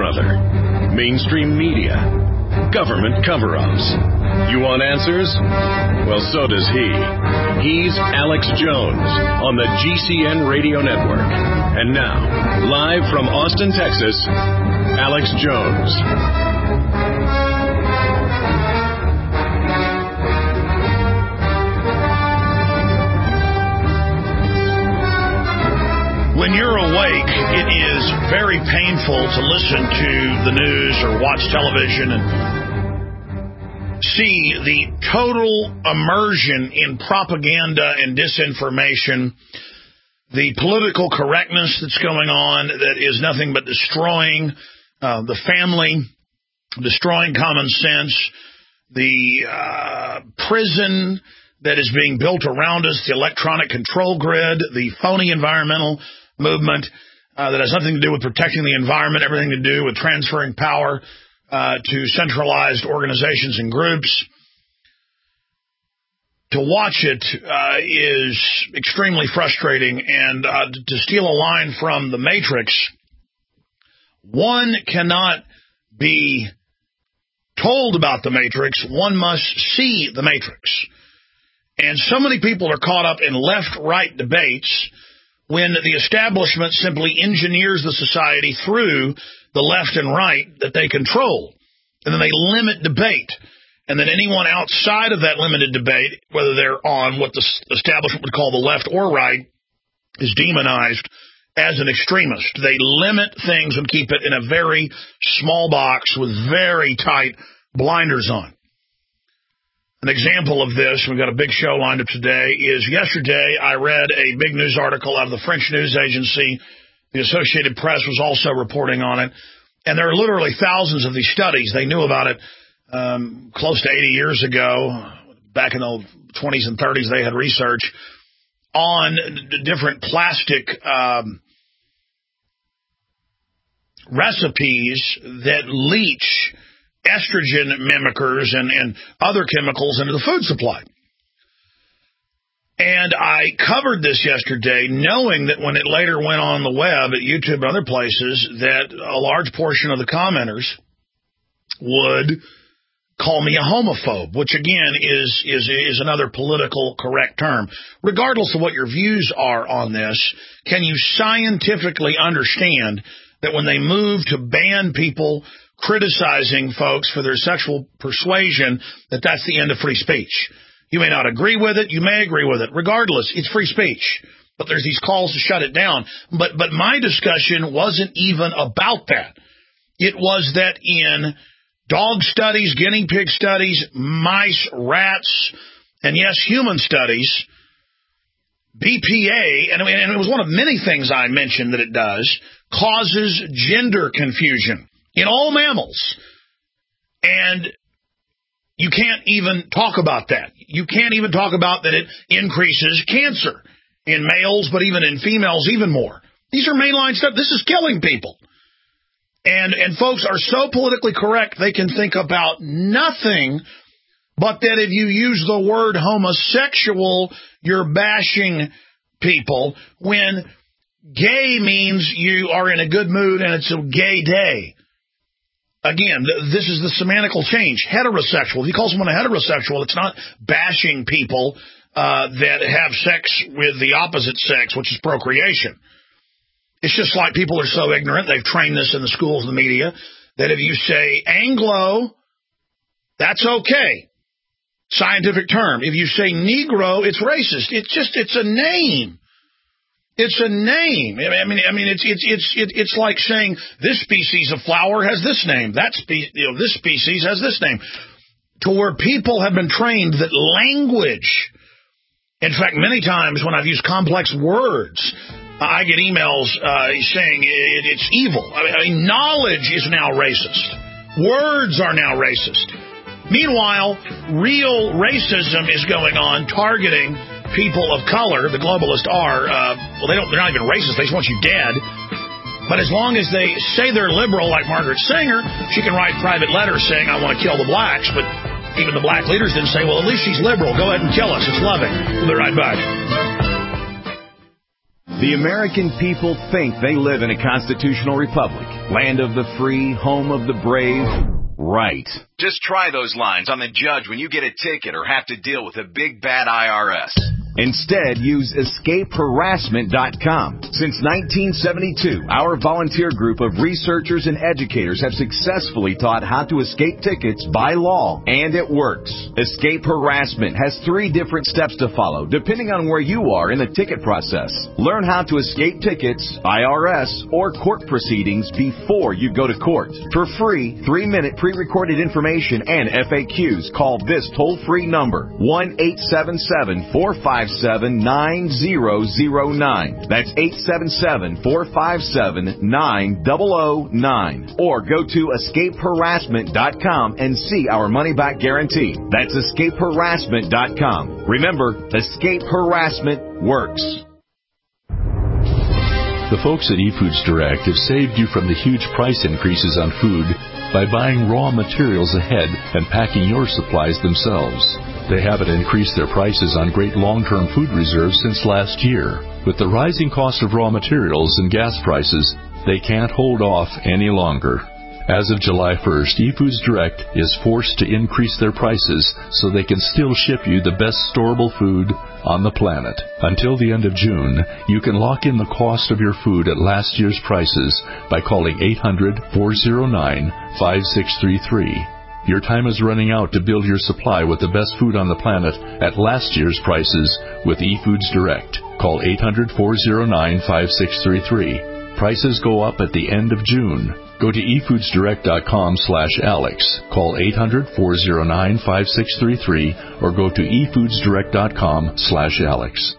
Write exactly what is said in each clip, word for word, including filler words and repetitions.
Brother, mainstream media, government cover-ups. You want answers? Well, so does he. He's Alex Jones on the G C N Radio Network. And now, live from Austin, Texas, Alex Jones. When you're awake, it is very painful to listen to the news or watch television and see the total immersion in propaganda and disinformation, the political correctness that's going on that is nothing but destroying uh, the family, destroying common sense, the uh, prison that is being built around us, the electronic control grid, the phony environmental movement uh, that has nothing to do with protecting the environment, everything to do with transferring power uh, to centralized organizations and groups. To watch it uh, is extremely frustrating, and uh, to steal a line from The Matrix, one cannot be told about The Matrix, one must see The Matrix. And so many people are caught up in left-right debates when the establishment simply engineers the society through the left and right that they control. And then they limit debate. And then anyone outside of that limited debate, whether they're on what the establishment would call the left or right, is demonized as an extremist. They limit things and keep it in a very small box with very tight blinders on. An example of this, we've got a big show lined up today, is yesterday I read a big news article out of the French news agency. The Associated Press was also reporting on it. And there are literally thousands of these studies. They knew about it um, close to eighty years ago. Back in the twenties and thirties, they had research on different plastic um, recipes that leach estrogen mimickers and, and other chemicals into the food supply. And I covered this yesterday, knowing that when it later went on the web at YouTube and other places, that a large portion of the commenters would call me a homophobe, which again is, is, is another political correct term. Regardless of what your views are on this, can you scientifically understand that when they move to ban people criticizing folks for their sexual persuasion, that that's the end of free speech? You may not agree with it. You may agree with it. Regardless, it's free speech. But there's these calls to shut it down. But but my discussion wasn't even about that. It was that in dog studies, guinea pig studies, mice, rats, and yes, human studies, B P A, and, and it was one of many things I mentioned that it does, causes gender confusion in all mammals. And you can't even talk about that. You can't even talk about that it increases cancer in males, but even in females even more. These are mainline stuff. This is killing people. And and folks are so politically correct, they can think about nothing but that if you use the word homosexual, you're bashing people, when gay means you are in a good mood and it's a gay day. Again, th- this is the semantical change. Heterosexual. If you call someone a heterosexual, it's not bashing people uh, that have sex with the opposite sex, which is procreation. It's just like people are so ignorant, they've trained this in the schools and the media, that if you say Anglo, that's okay. Scientific term. If you say Negro, it's racist. It's just, it's a name. It's a name. I mean, I mean, it's it's it's it's like saying this species of flower has this name. That spe- you know, this species has this name. To where people have been trained that language. In fact, many times when I've used complex words, I get emails uh, saying it, it's evil. I mean, I mean, knowledge is now racist. Words are now racist. Meanwhile, real racism is going on, targeting people of color. The globalists are, uh, well, they don't, they're not even racist. They just want you dead. But as long as they say they're liberal, like Margaret Sanger, she can write private letters saying, I want to kill the blacks. But even the black leaders didn't say, well, at least she's liberal. Go ahead and kill us. It's loving. We'll be right back. The American people think they live in a constitutional republic, land of the free, home of the brave. Right. Just try those lines on the judge when you get a ticket or have to deal with a big bad I R S. Instead, use escape harassment dot com. Since nineteen seventy-two, our volunteer group of researchers and educators have successfully taught how to escape tickets by law, and it works. Escape Harassment has three different steps to follow, depending on where you are in the ticket process. Learn how to escape tickets, I R S, or court proceedings before you go to court. For free, three-minute pre-recorded information and F A Qs, call this toll-free number, one eight seven seven, four five seven, nine zero zero nine. That's eight seven seven, four five seven, nine zero zero nine. Or go to escape harassment dot com and see our money-back guarantee. That's escape harassment dot com. Remember, Escape Harassment works. The folks at eFoods Direct have saved you from the huge price increases on food by buying raw materials ahead and packing your supplies themselves. They haven't increased their prices on great long-term food reserves since last year. With the rising cost of raw materials and gas prices, they can't hold off any longer. As of July first, eFoods Direct is forced to increase their prices so they can still ship you the best storable food on the planet. Until the end of June, you can lock in the cost of your food at last year's prices by calling eight hundred, four oh nine, five six three three. Your time is running out to build your supply with the best food on the planet at last year's prices with eFoods Direct. Call eight hundred, four oh nine, five six three three. Prices go up at the end of June. Go to e foods direct dot com slash Alex. Call eight hundred, four oh nine, five six three three or go to e foods direct dot com slash Alex.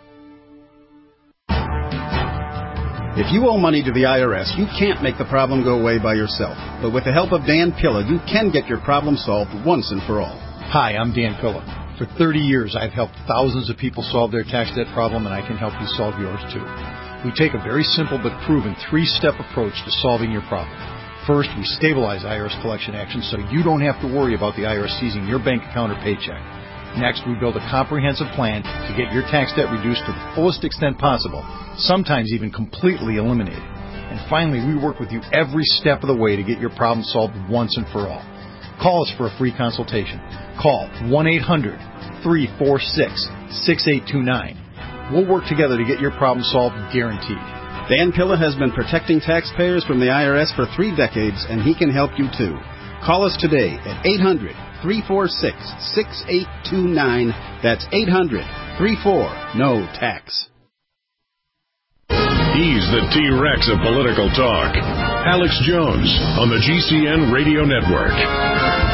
If you owe money to the I R S, you can't make the problem go away by yourself. But with the help of Dan Pilla, you can get your problem solved once and for all. Hi, I'm Dan Pilla. For thirty years, I've helped thousands of people solve their tax debt problem, and I can help you solve yours too. We take a very simple but proven three-step approach to solving your problem. First, we stabilize I R S collection actions so you don't have to worry about the I R S seizing your bank account or paycheck. Next, we build a comprehensive plan to get your tax debt reduced to the fullest extent possible, sometimes even completely eliminated. And finally, we work with you every step of the way to get your problem solved once and for all. Call us for a free consultation. Call one eight hundred, three four six, six eight two nine. We'll work together to get your problem solved, guaranteed. Dan Pilla has been protecting taxpayers from the I R S for three decades, and he can help you too. Call us today at eight hundred, three four six, six eight two nine. That's eight hundred, three four, N O tax. He's the T-Rex of political talk. Alex Jones on the G C N Radio Network.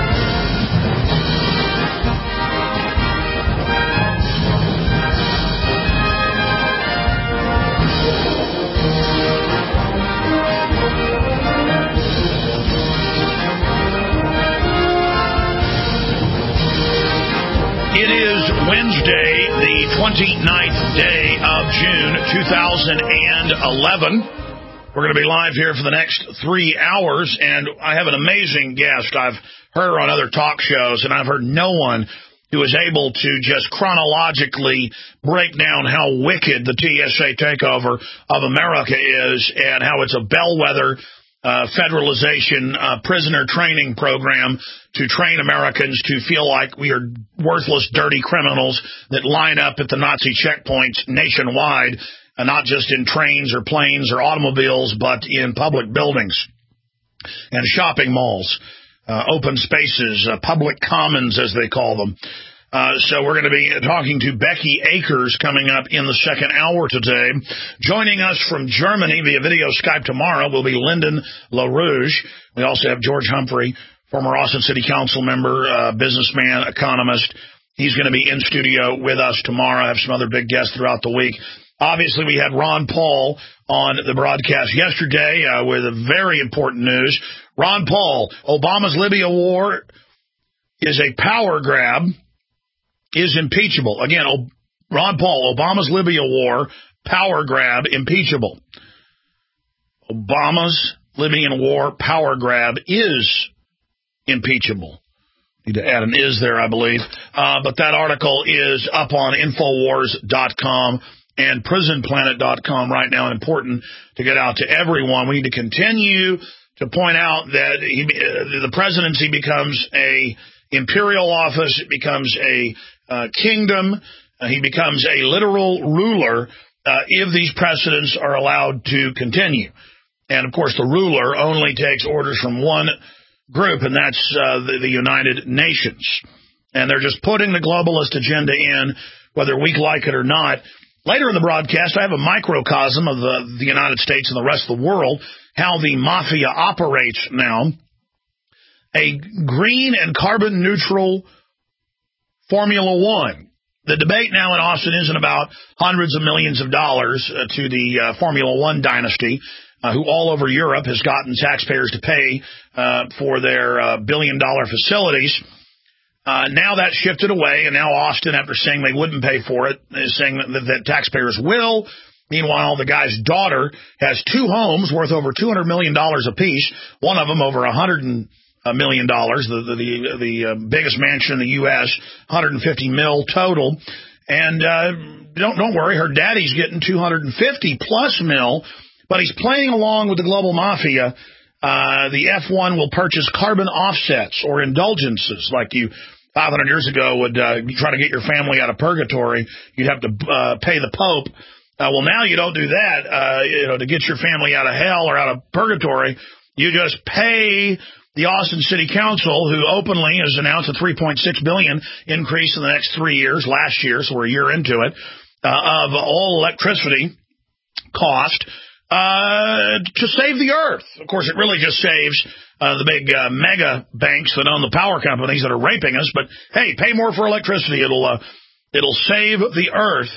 It is Wednesday, the twenty-ninth day of June, two thousand eleven. We're going to be live here for the next three hours, and I have an amazing guest. I've heard her on other talk shows, and I've heard no one who is able to just chronologically break down how wicked the T S A takeover of America is and how it's a bellwether Uh, federalization uh, prisoner training program to train Americans to feel like we are worthless, dirty criminals that line up at the Nazi checkpoints nationwide, uh, not just in trains or planes or automobiles, but in public buildings and shopping malls, uh, open spaces, uh, public commons, as they call them. Uh, so we're going to be talking to Becky Akers coming up in the second hour today. Joining us from Germany via video Skype tomorrow will be Lyndon LaRouge. We also have George Humphrey, former Austin City Council member, uh, businessman, economist. He's going to be in studio with us tomorrow. I have some other big guests throughout the week. Obviously, we had Ron Paul on the broadcast yesterday uh, with a very important news. Ron Paul, Obama's Libya war is a power grab. Is impeachable. Again, Ron Paul, Obama's Libya war, power grab, impeachable. Obama's Libyan war, power grab is impeachable. Need to add an is there, I believe. Uh, but that article is up on Infowars dot com. and prison planet dot com right now, and important to get out to everyone. We need to continue to point out that he, uh, the presidency becomes a imperial office. It becomes a uh, kingdom. Uh, he becomes a literal ruler uh, if these precedents are allowed to continue. And, of course, the ruler only takes orders from one group, and that's uh, the, the United Nations. And they're just putting the globalist agenda in, whether we like it or not. Later in the broadcast, I have a microcosm of the, the United States and the rest of the world, how the mafia operates now. A green and carbon neutral Formula One. The debate now in Austin isn't about hundreds of millions of dollars uh, to the uh, Formula One dynasty, uh, who all over Europe has gotten taxpayers to pay uh, for their uh, billion-dollar facilities. Uh, now that's shifted away, and now Austin, after saying they wouldn't pay for it, is saying that, that, that taxpayers will. Meanwhile, the guy's daughter has two homes worth over two hundred million dollars apiece, one of them over one hundred million dollars, the, the, the, the uh, biggest mansion in the U S, one hundred fifty mil total. And uh, don't, don't worry, her daddy's getting two hundred fifty plus mil, but he's playing along with the global mafia. Uh, the F one will purchase carbon offsets or indulgences like you five hundred years ago would uh, try to get your family out of purgatory. You'd have to uh, pay the Pope. Uh, well, now you don't do that. Uh, you know, to get your family out of hell or out of purgatory, you just pay the Austin City Council, who openly has announced a three point six billion dollars increase in the next three years, last year, so we're a year into it, uh, of all electricity cost uh, to save the earth. Of course, it really just saves uh, the big uh, mega banks that own the power companies that are raping us. But, hey, pay more for electricity. It'll uh, it'll save the earth.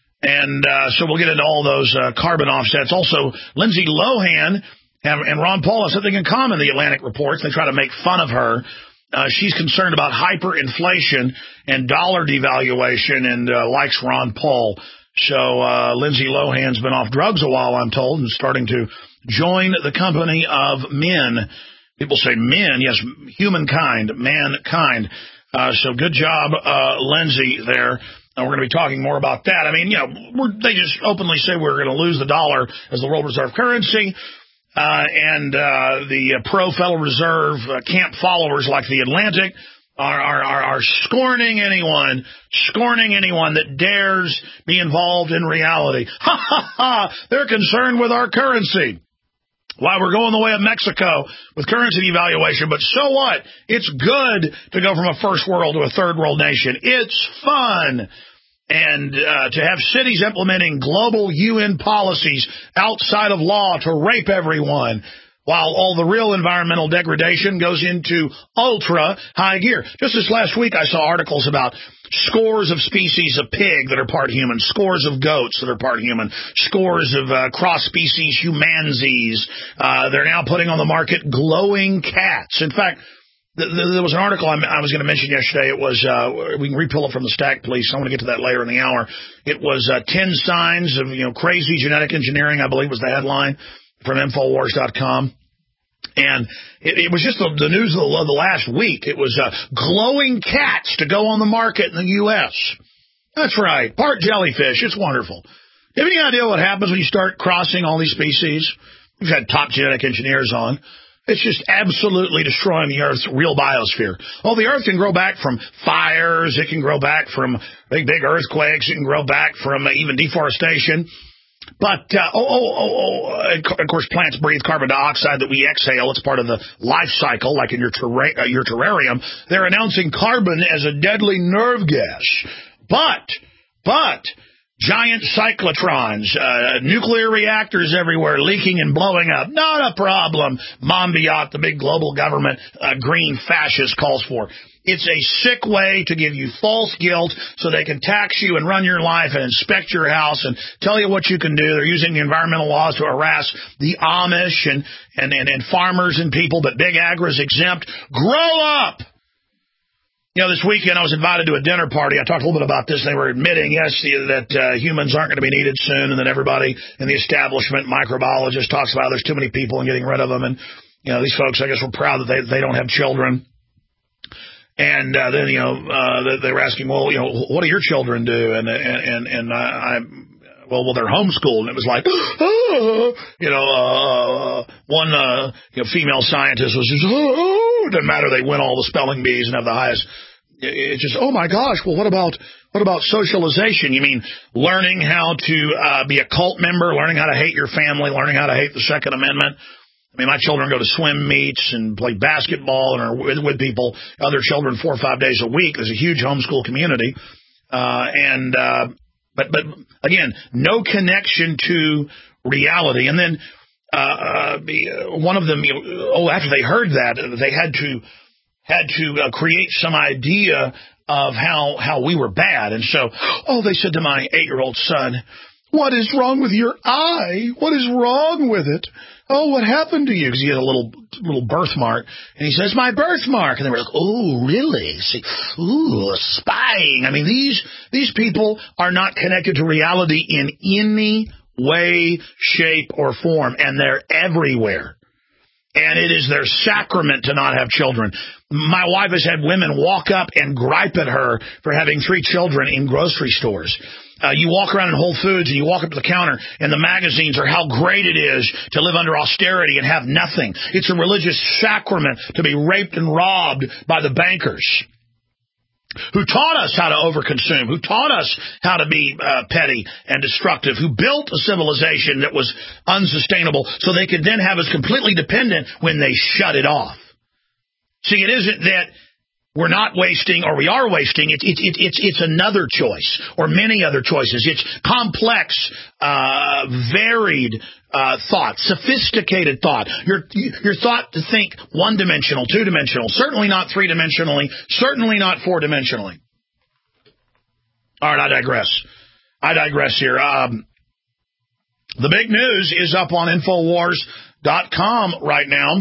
And uh, so we'll get into all those uh, carbon offsets. Also, Lindsay Lohan and, and Ron Paul have something in common, the Atlantic reports. They try to make fun of her. Uh, she's concerned about hyperinflation and dollar devaluation and uh, likes Ron Paul. So uh, Lindsay Lohan's been off drugs a while, I'm told, and starting to join the company of men. People say men, yes, humankind, mankind. Uh, so good job, uh, Lindsay, there. And we're going to be talking more about that. I mean, you know, we're, they just openly say we're going to lose the dollar as the world reserve currency. Uh, and uh, the uh, pro-Federal Reserve uh, camp followers like the Atlantic are, are, are, are scorning anyone, scorning anyone that dares be involved in reality. Ha, ha, ha! They're concerned with our currency. Why, we're going the way of Mexico with currency devaluation, but so what? It's good to go from a first world to a third world nation. It's fun. And uh, to have cities implementing global U N policies outside of law to rape everyone, while all the real environmental degradation goes into ultra high gear. Just this last week, I saw articles about scores of species of pig that are part human, scores of goats that are part human, scores of uh, cross-species humanzees. Uh, they're now putting on the market glowing cats. In fact, th- th- there was an article I, I was going to mention yesterday. It was, uh, we can repull it from the stack, please. I want to get to that later in the hour. It was uh, ten signs of, you know, crazy genetic engineering, I believe was the headline from Infowars dot com. And it, it was just the, the news of the, of the last week. It was uh, glowing cats to go on the market in the U S That's right. Part jellyfish. It's wonderful. You have any idea what happens when you start crossing all these species? We've had top genetic engineers on. It's just absolutely destroying the Earth's real biosphere. Oh, the Earth can grow back from fires. It can grow back from big, big earthquakes. It can grow back from uh, even deforestation. But, uh, oh, oh, oh, oh, of course, plants breathe carbon dioxide that we exhale. It's part of the life cycle, like in your, terra- uh, your terrarium. They're announcing carbon as a deadly nerve gas. But, but, giant cyclotrons, uh, nuclear reactors everywhere leaking and blowing up. Not a problem. Monbiot, the big global government, uh, green fascist calls for. It's a sick way to give you false guilt so they can tax you and run your life and inspect your house and tell you what you can do. They're using the environmental laws to harass the Amish and, and, and, and farmers and people, but Big Agri is exempt. Grow up! You know, this weekend I was invited to a dinner party. I talked a little bit about this. They were admitting, yes, that uh, humans aren't going to be needed soon, and that everybody in the establishment, microbiologist, talks about there's too many people and getting rid of them. And, you know, these folks, I guess, were proud that they, they don't have children. And uh, then, you know, uh, they were asking, well, you know, what do your children do? And and and I Well, well, they're homeschooled, and it was like, oh, you know, uh, one uh, you know, female scientist was just, oh, it doesn't matter. They win all the spelling bees and have the highest. It's just, oh my gosh. Well, what about what about socialization? You mean learning how to uh, be a cult member, learning how to hate your family, learning how to hate the Second Amendment? I mean, my children go to swim meets and play basketball and are with, with people, other children, four or five days a week. There's a huge homeschool community. Uh, and, uh, but, but again, no connection to reality. And then, uh, uh, one of them, oh, after they heard that, they had to, had to uh, create some idea of how, how we were bad. And so, oh, they said to my eight-year-old son, what is wrong with your eye? What is wrong with it? Oh, what happened to you? Because he had a little little birthmark. And he says, my birthmark. And they were like, oh, really? See, ooh, spying. I mean, these these people are not connected to reality in any way, shape, or form. And they're everywhere. And it is their sacrament to not have children. My wife has had women walk up and gripe at her for having three children in grocery stores. Uh, you walk around in Whole Foods and you walk up to the counter and the magazines are how great it is to live under austerity and have nothing. It's a religious sacrament to be raped and robbed by the bankers who taught us how to overconsume, who taught us how to be uh, petty and destructive, who built a civilization that was unsustainable so they could then have us completely dependent when they shut it off. See, it isn't that we're not wasting or we are wasting. It's it, it, it's it's another choice or many other choices. It's complex, uh, varied uh, thought, sophisticated thought. You're, you're thought to think one-dimensional, two-dimensional, certainly not three-dimensionally, certainly not four-dimensionally. All right, I digress. I digress here. Um, the big news is up on Infowars dot com right now.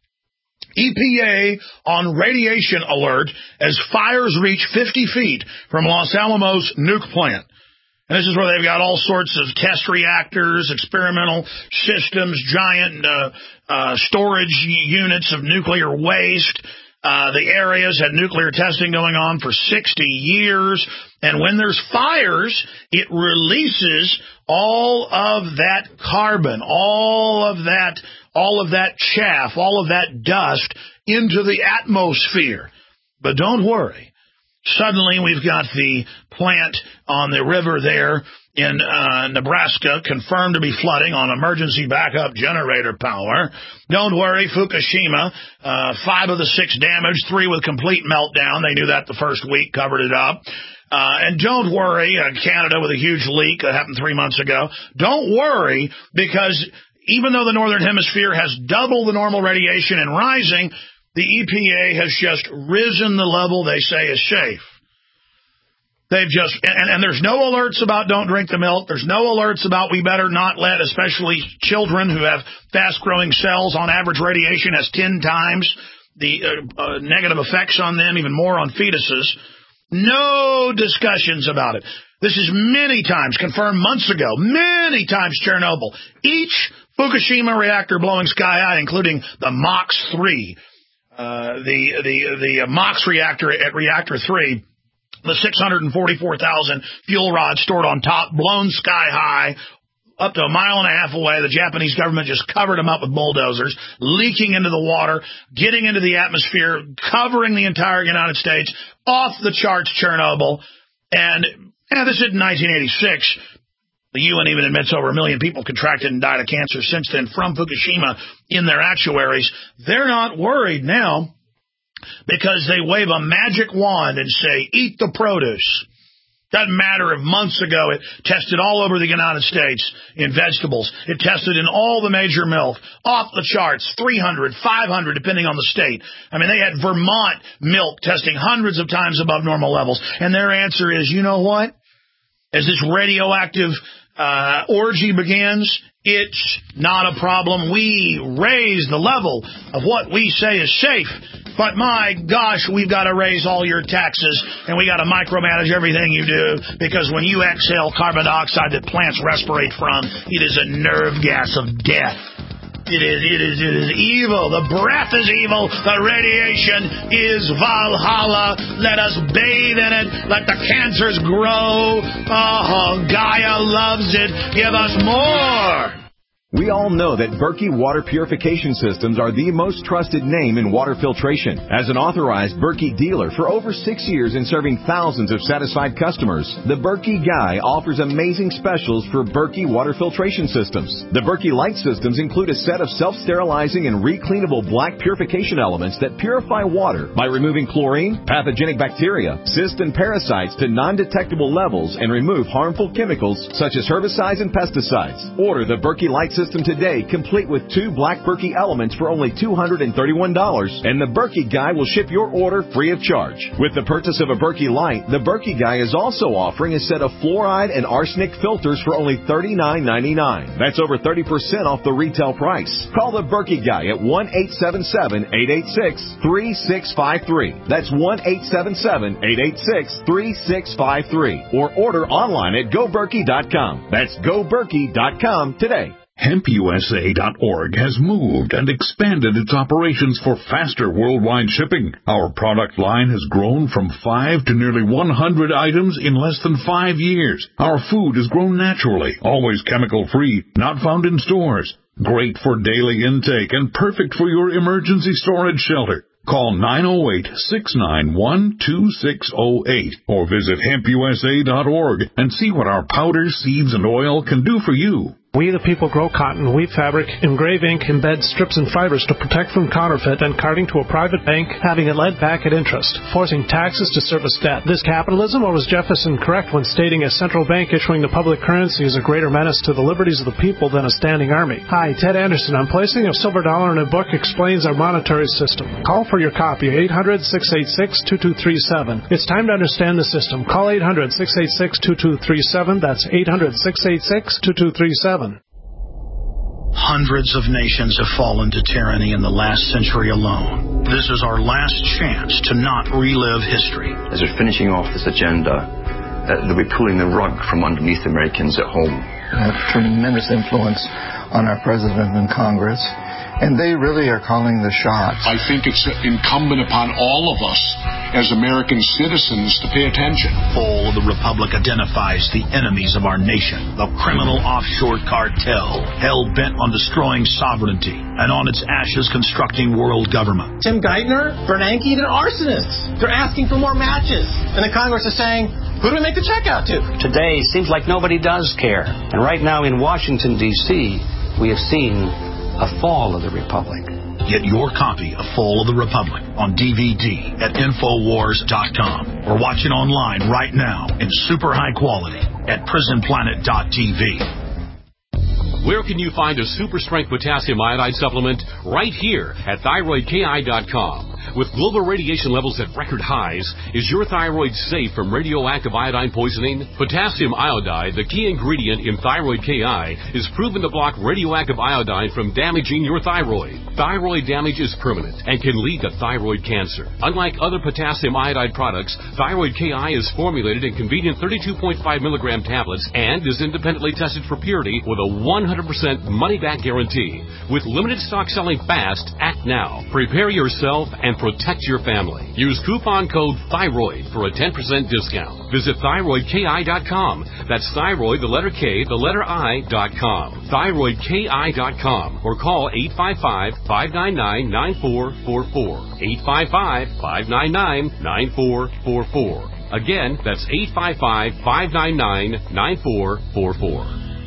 E P A on radiation alert as fires reach fifty feet from Los Alamos nuke plant. And this is where they've got all sorts of test reactors, experimental systems, giant uh, uh, storage units of nuclear waste. Uh, the area's had nuclear testing going on for sixty years. And when there's fires, it releases all of that carbon, all of that all of that chaff, all of that dust into the atmosphere. But don't worry. Suddenly we've got the plant on the river there in uh, Nebraska confirmed to be flooding on emergency backup generator power. Don't worry, Fukushima, uh, five of the six damaged, three with complete meltdown. They knew that the first week, covered it up. Uh, and don't worry, uh, Canada with a huge leak that happened three months ago. Don't worry, because even though the Northern Hemisphere has double the normal radiation and rising, the E P A has just risen the level they say is safe. They've just, and, and there's no alerts about don't drink the milk. There's no alerts about we better not let, especially children who have fast-growing cells. On average, radiation has ten times the uh, uh, negative effects on them, even more on fetuses. No discussions about it. This is many times confirmed months ago, many times Chernobyl. Each Fukushima reactor blowing sky high, including the MOX three, uh, the the the MOX reactor at reactor three, the six hundred forty-four thousand fuel rods stored on top, blown sky high, up to a mile and a half away. The Japanese government just covered them up with bulldozers, leaking into the water, getting into the atmosphere, covering the entire United States, off the charts Chernobyl. And yeah, this is in nineteen eighty-six. The U N even admits over a million people contracted and died of cancer since then from Fukushima in their actuaries. They're not worried now because they wave a magic wand and say, eat the produce. Doesn't matter if months ago it tested all over the United States in vegetables. It tested in all the major milk, off the charts, three hundred, five hundred, depending on the state. I mean, they had Vermont milk testing hundreds of times above normal levels. And their answer is, you know what? As this radioactive uh, orgy begins, it's not a problem. We raise the level of what we say is safe. But my gosh, we've got to raise all your taxes, and we got to micromanage everything you do, because when you exhale carbon dioxide that plants respirate from, it is a nerve gas of death. it is, it is, it is evil. The breath is evil. The radiation is Valhalla. Let us bathe in it. Let the cancers grow. Oh, Gaia loves it. Give us more. We all know that Berkey Water Purification Systems are the most trusted name in water filtration. As an authorized Berkey dealer for over six years and serving thousands of satisfied customers, the Berkey Guy offers amazing specials for Berkey Water Filtration Systems. The Berkey Light Systems include a set of self-sterilizing and recleanable black purification elements that purify water by removing chlorine, pathogenic bacteria, cysts, and parasites to non-detectable levels and remove harmful chemicals such as herbicides and pesticides. Order the Berkey Light System today, complete with two black Berkey elements for only two hundred thirty-one dollars, and the Berkey Guy will ship your order free of charge. With the purchase of a Berkey Light, the Berkey Guy is also offering a set of fluoride and arsenic filters for only thirty-nine ninety-nine. That's over thirty percent off the retail price. Call the Berkey Guy at one eight seven seven, eight eight six, three six five three. That's one eight seven seven, eight eight six, three six five three. Or order online at go berkey dot com. That's go berkey dot com today. hemp u s a dot org has moved and expanded its operations for faster worldwide shipping. Our product line has grown from five to nearly one hundred items in less than five years. Our food is grown naturally, always chemical-free, not found in stores. Great for daily intake and perfect for your emergency storage shelter. Call nine oh eight, six nine one, two six oh eight or visit hemp u s a dot org and see what our powders, seeds, and oil can do for you. We the people grow cotton, weave fabric, engrave ink, embed strips and fibers to protect from counterfeit and carting to a private bank, having it led back at interest, forcing taxes to service debt. This capitalism, or was Jefferson correct when stating a central bank issuing the public currency is a greater menace to the liberties of the people than a standing army? Hi, Ted Anderson. I'm placing a silver dollar in a book explains our monetary system. Call for your copy, eight hundred, six eight six, two two three seven. It's time to understand the system. Call eight hundred, six eight six, two two three seven. That's eight hundred, six eight six, two two three seven. Hundreds of nations have fallen to tyranny in the last century alone. This is our last chance to not relive history. As we're finishing off this agenda, uh, they'll be pulling the rug from underneath Americans at home. They have tremendous influence on our president and Congress, and they really are calling the shots. I think it's incumbent upon all of us as American citizens to pay attention. Fall of the Republic identifies the enemies of our nation, the criminal offshore cartel, hell-bent on destroying sovereignty, and on its ashes constructing world government. Tim Geithner, Bernanke, they're arsonists. They're asking for more matches. And the Congress is saying, who do we make the check out to? Today seems like nobody does care. And right now in Washington, D C, we have seen a fall of the Republic. Get your copy of Fall of the Republic on D V D at infowars dot com or watch it online right now in super high quality at prison planet dot t v. Where can you find a super strength potassium iodide supplement? Right here at thyroid k i dot com. With global radiation levels at record highs, is your thyroid safe from radioactive iodine poisoning? Potassium iodide, the key ingredient in Thyroid K I, is proven to block radioactive iodine from damaging your thyroid. Thyroid damage is permanent and can lead to thyroid cancer. Unlike other potassium iodide products, Thyroid K I is formulated in convenient thirty-two point five milligram tablets and is independently tested for purity with a one hundred percent money-back guarantee. With limited stock selling fast, act now. Prepare yourself and protect your family. Use coupon code THYROID for a ten percent discount. Visit thyroid k i dot com. That's thyroid, the letter K, the letter I, dot com. thyroid k i dot com or call eight five five, five nine nine, nine four four four. eight five five, five nine nine, nine four four four. Again, that's eight five five, five nine nine, nine four four four.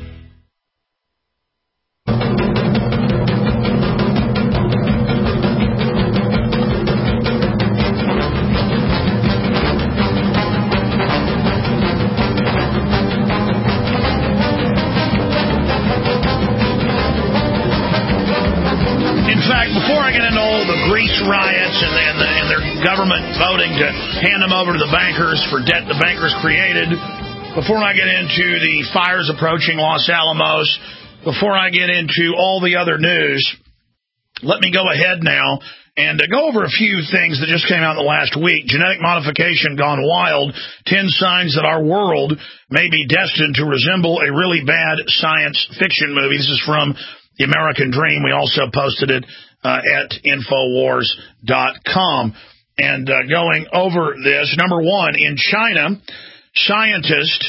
Greece riots and, and, the, and their government voting to hand them over to the bankers for debt the bankers created, before I get into the fires approaching Los Alamos, before I get into all the other news, let me go ahead now and uh, go over a few things that just came out in the last week. Genetic modification gone wild. Ten signs that our world may be destined to resemble a really bad science fiction movie. This is from The American Dream. We also posted it uh, at Infowars dot com. And uh, going over this, number one, in China, scientists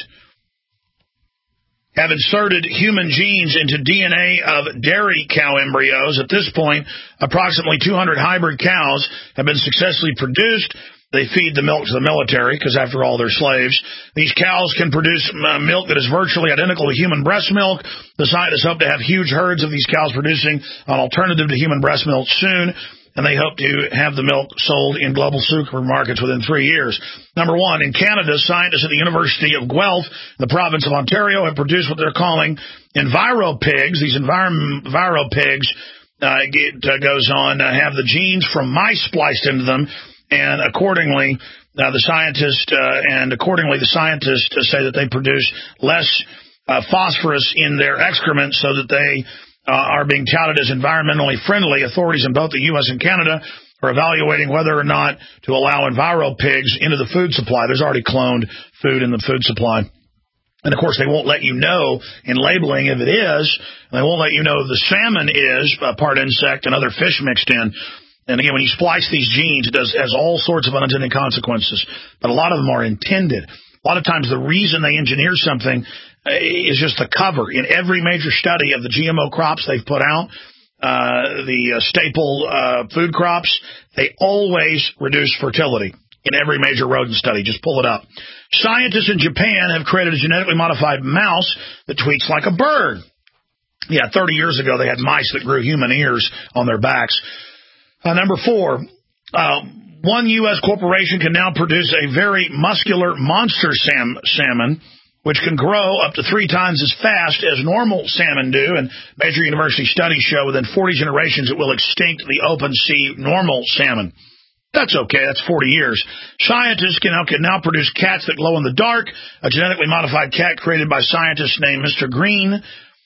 have inserted human genes into D N A of dairy cow embryos. At this point, approximately two hundred hybrid cows have been successfully produced. They feed the milk to the military because, after all, they're slaves. These cows can produce uh, milk that is virtually identical to human breast milk. The scientists hope to have huge herds of these cows producing an alternative to human breast milk soon, and they hope to have the milk sold in global supermarkets within three years. Number one, in Canada, scientists at the University of Guelph, the province of Ontario, have produced what they're calling EnviroPigs. These EnviroPigs, uh, it uh, goes on, uh, have the genes from mice spliced into them. And accordingly, uh, the scientists uh, and accordingly the scientists uh, say that they produce less uh, phosphorus in their excrement, so that they uh, are being touted as environmentally friendly. Authorities in both the U S and Canada are evaluating whether or not to allow EnviroPigs into the food supply. There's already cloned food in the food supply. And, of course, they won't let you know in labeling if it is. They won't let you know if the salmon is uh, part insect and other fish mixed in. And again, when you splice these genes, it does has all sorts of unintended consequences, but a lot of them are intended. A lot of times the reason they engineer something is just the cover. In every major study of the G M O crops they've put out, uh, the uh, staple uh, food crops, they always reduce fertility in every major rodent study. Just pull it up. Scientists in Japan have created a genetically modified mouse that tweets like a bird. Yeah, thirty years ago they had mice that grew human ears on their backs. Uh, number four, uh, one U S corporation can now produce a very muscular monster sam- salmon, which can grow up to three times as fast as normal salmon do. And major university studies show within forty generations it will extinct the open sea normal salmon. That's okay. That's forty years. Scientists can now, can now produce cats that glow in the dark. A genetically modified cat created by scientists named Mister Green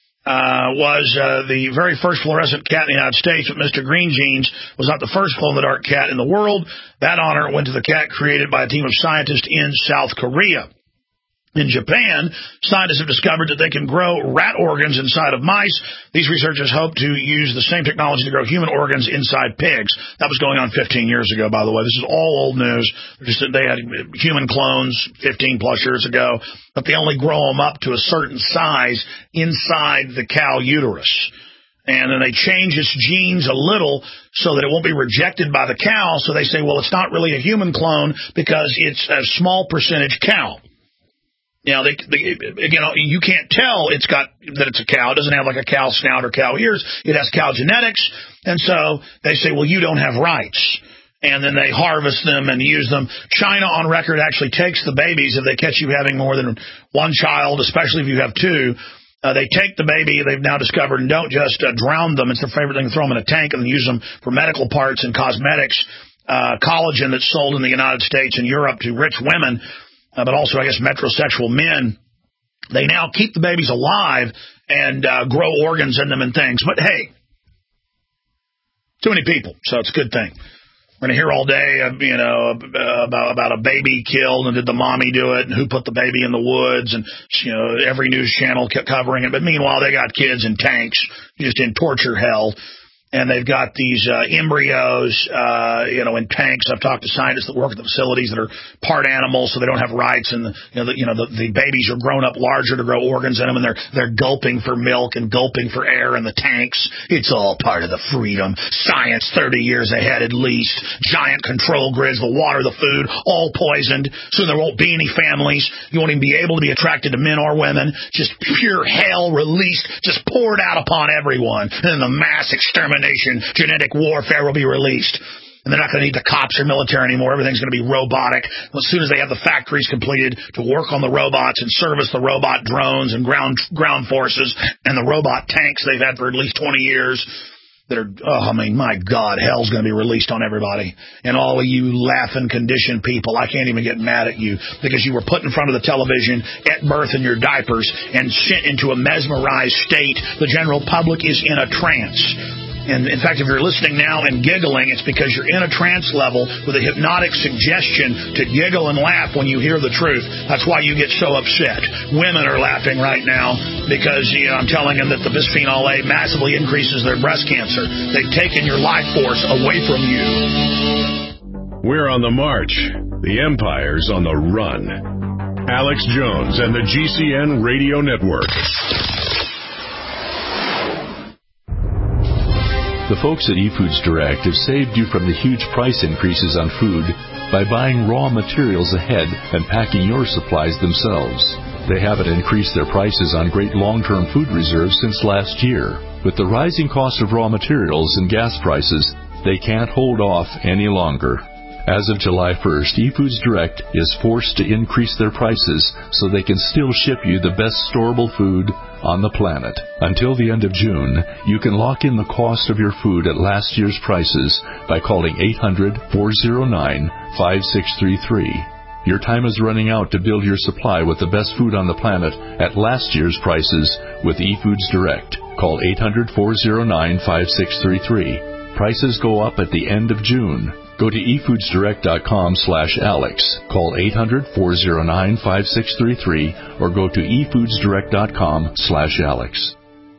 Uh, was uh, the very first fluorescent cat in the United States, but Mister Green Genes was not the first glow-in-the-dark cat in the world. That honor went to the cat created by a team of scientists in South Korea. In Japan, scientists have discovered that they can grow rat organs inside of mice. These researchers hope to use the same technology to grow human organs inside pigs. That was going on fifteen years ago, by the way. This is all old news. Just that they had human clones fifteen plus years ago, but they only grow them up to a certain size inside the cow uterus. And then they change its genes a little so that it won't be rejected by the cow. So they say, well, it's not really a human clone because it's a small percentage cow. You know, they, they, you know, you can't tell it's got that it's a cow. It doesn't have like a cow snout or cow ears. It has cow genetics. And so they say, well, you don't have rights. And then they harvest them and use them. China on record actually takes the babies if they catch you having more than one child, especially if you have two. Uh, they take the baby they've now discovered and don't just uh, drown them. It's their favorite thing to throw them in a tank and then use them for medical parts and cosmetics. Uh, collagen that's sold in the United States and Europe to rich women. Uh, but also, I guess, metrosexual men. They now keep the babies alive and uh, grow organs in them and things. But, hey, too many people, so it's a good thing. We're going to hear all day, uh, you know, about, about a baby killed and did the mommy do it and who put the baby in the woods. And, you know, every news channel kept covering it. But meanwhile, they got kids in tanks just in torture hell. And they've got these uh, embryos, uh, you know, in tanks. I've talked to scientists that work at the facilities that are part animals, so they don't have rights. And the, you know, the, you know, the, the babies are grown up larger to grow organs in them, and they're they're gulping for milk and gulping for air in the tanks. It's all part of the freedom science. Thirty years ahead at least. Giant control grids, the water, the food, all poisoned. Soon there won't be any families. You won't even be able to be attracted to men or women. Just pure hell released, just poured out upon everyone. And the mass extermination. Genetic warfare will be released. And they're not going to need the cops or military anymore. Everything's going to be robotic. As soon as they have the factories completed to work on the robots and service the robot drones and ground ground forces and the robot tanks they've had for at least twenty years, that are, oh, I mean, my God, hell's going to be released on everybody. And all of you laughing, conditioned people, I can't even get mad at you because you were put in front of the television at birth in your diapers and sent into a mesmerized state. The general public is in a trance. And in fact, if you're listening now and giggling, it's because you're in a trance level with a hypnotic suggestion to giggle and laugh when you hear the truth. That's why you get so upset. Women are laughing right now because, you know, I'm telling them that the bisphenol A massively increases their breast cancer. They've taken your life force away from you. We're on the march. The empire's on the run. Alex Jones and the G C N Radio Network. The folks at eFoods Direct have saved you from the huge price increases on food by buying raw materials ahead and packing your supplies themselves. They haven't increased their prices on great long-term food reserves since last year. With the rising cost of raw materials and gas prices, they can't hold off any longer. As of July first, eFoods Direct is forced to increase their prices so they can still ship you the best storable food on the planet. Until the end of June, you can lock in the cost of your food at last year's prices by calling eight hundred, four oh nine, five six three three. Your time is running out to build your supply with the best food on the planet at last year's prices with eFoods Direct. Call eight hundred, four oh nine, five six three three. Prices go up at the end of June. Go to efoodsdirect.com slash Alex. Call eight hundred, four oh nine, five six three three or go to efoodsdirect.com slash Alex.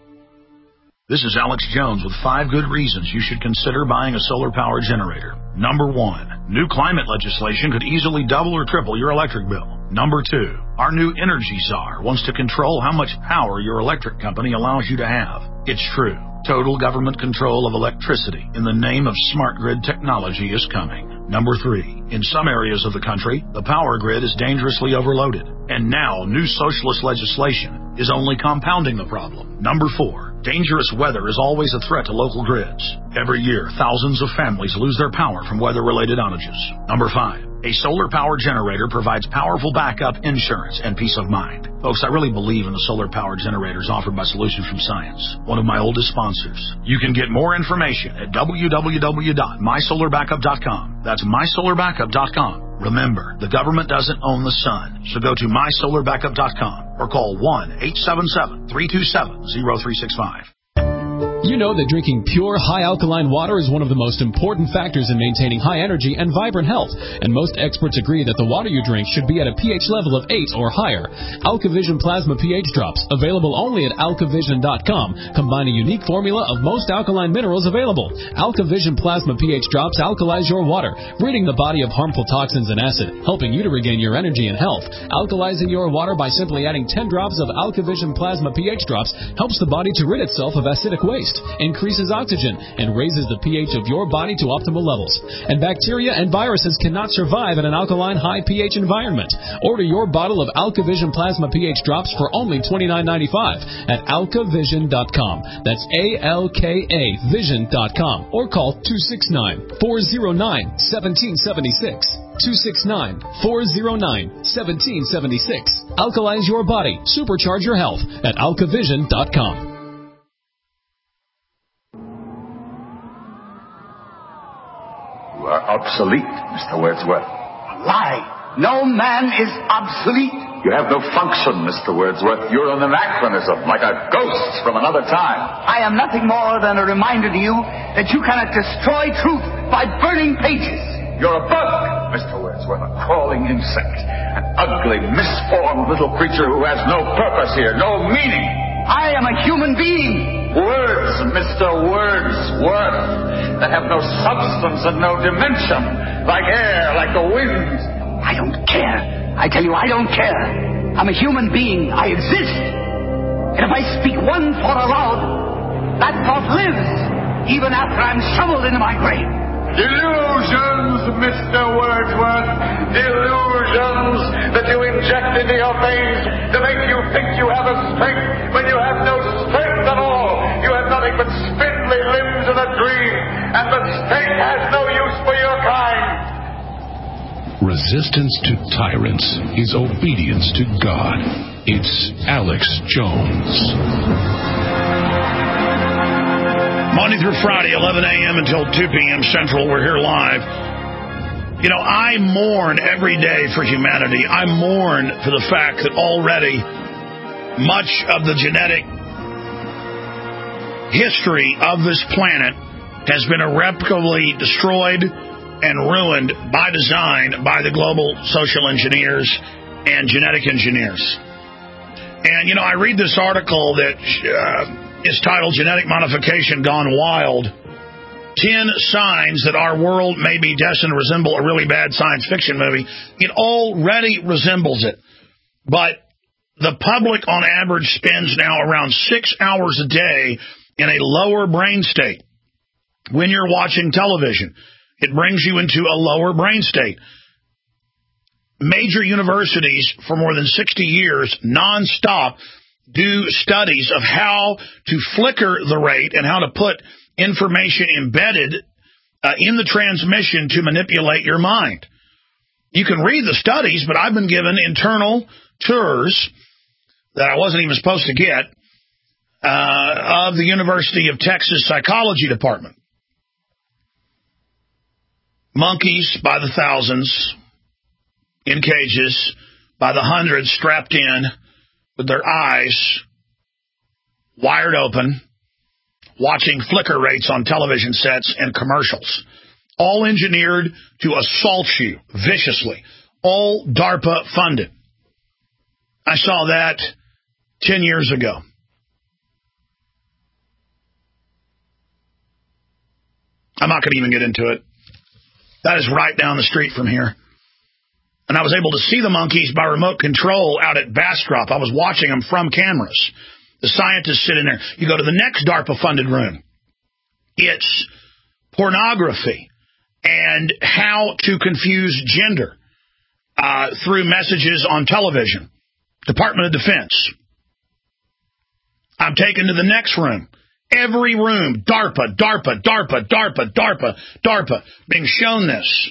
This is Alex Jones with five good reasons you should consider buying a solar power generator. Number one, new climate legislation could easily double or triple your electric bill. Number two, our new energy czar wants to control how much power your electric company allows you to have. It's true. Total government control of electricity in the name of smart grid technology is coming. Number three, in some areas of the country, the power grid is dangerously overloaded. And now, new socialist legislation is only compounding the problem. Number four, dangerous weather is always a threat to local grids. Every year, thousands of families lose their power from weather-related outages. Number five, a solar power generator provides powerful backup, insurance, and peace of mind. Folks, I really believe in the solar power generators offered by Solutions from Science, one of my oldest sponsors. You can get more information at w w w dot my solar backup dot com. That's my solar backup dot com. Remember, the government doesn't own the sun, so go to my solar backup dot com or call one eight seven seven, three two seven, zero three six five. You know that drinking pure, high-alkaline water is one of the most important factors in maintaining high energy and vibrant health, and most experts agree that the water you drink should be at a pH level of eight or higher. AlkaVision Plasma pH Drops, available only at alkavision dot com, combine a unique formula of most alkaline minerals available. AlkaVision Plasma pH Drops alkalize your water, ridding the body of harmful toxins and acid, helping you to regain your energy and health. Alkalizing your water by simply adding ten drops of AlkaVision Plasma pH Drops helps the body to rid itself of acidic waste, increases oxygen, and raises the pH of your body to optimal levels. And bacteria and viruses cannot survive in an alkaline high pH environment. Order your bottle of AlkaVision Plasma pH Drops for only twenty-nine ninety-five at alkavision dot com. That's A L K A vision dot com. Or call two six nine, four oh nine, one seven seven six. two six nine, four oh nine, one seven seven six. Alkalize your body. Supercharge your health at alkavision dot com. You are obsolete, Mister Wordsworth. Lie. No man is obsolete. You have no function, Mister Wordsworth. You're an anachronism, like a ghost from another time. I am nothing more than a reminder to you that you cannot destroy truth by burning pages. You're a bug, Mister Wordsworth, a crawling insect, an ugly, misformed little creature who has no purpose here, no meaning. I am a human being. Words, Mister Wordsworth, that have no substance and no dimension, like air, like the wind. I don't care. I tell you, I don't care. I'm a human being. I exist. And if I speak one thought aloud, that thought lives, even after I'm shoveled into my grave. Delusions, Mister Wordsworth. Delusions that you inject into your veins to make you think you have a strength when you have no strength at all. You have nothing but spindly limbs and a dream, and the state has no use for your kind. Resistance to tyrants is obedience to God. It's Alex Jones. Monday through Friday, eleven a.m. until two p.m. Central, we're here live. You know, I mourn every day for humanity. I mourn for the fact that already much of the genetic history of this planet has been irreparably destroyed and ruined by design by the global social engineers and genetic engineers. And, you know, I read this article that uh, is titled Genetic Modification Gone Wild. Ten signs that our world may be destined to resemble a really bad science fiction movie. It already resembles it. But the public on average spends now around six hours a day in a lower brain state. When you're watching television, it brings you into a lower brain state. Major universities for more than sixty years, nonstop, do studies of how to flicker the rate and how to put information embedded uh, in the transmission to manipulate your mind. You can read the studies, but I've been given internal tours that I wasn't even supposed to get uh, of the University of Texas Psychology Department. Monkeys by the thousands, in cages, by the hundreds, strapped in with their eyes wired open, watching flicker rates on television sets and commercials, all engineered to assault you viciously, all DARPA funded. I saw that ten years ago. I'm not going to even get into it. That is right down the street from here. And I was able to see the monkeys by remote control out at Bastrop. I was watching them from cameras. The scientists sit in there. You go to the next DARPA-funded room. It's pornography and how to confuse gender uh, through messages on television. Department of Defense. I'm taken to the next room. Every room, DARPA, DARPA, DARPA, DARPA, DARPA, DARPA, being shown this.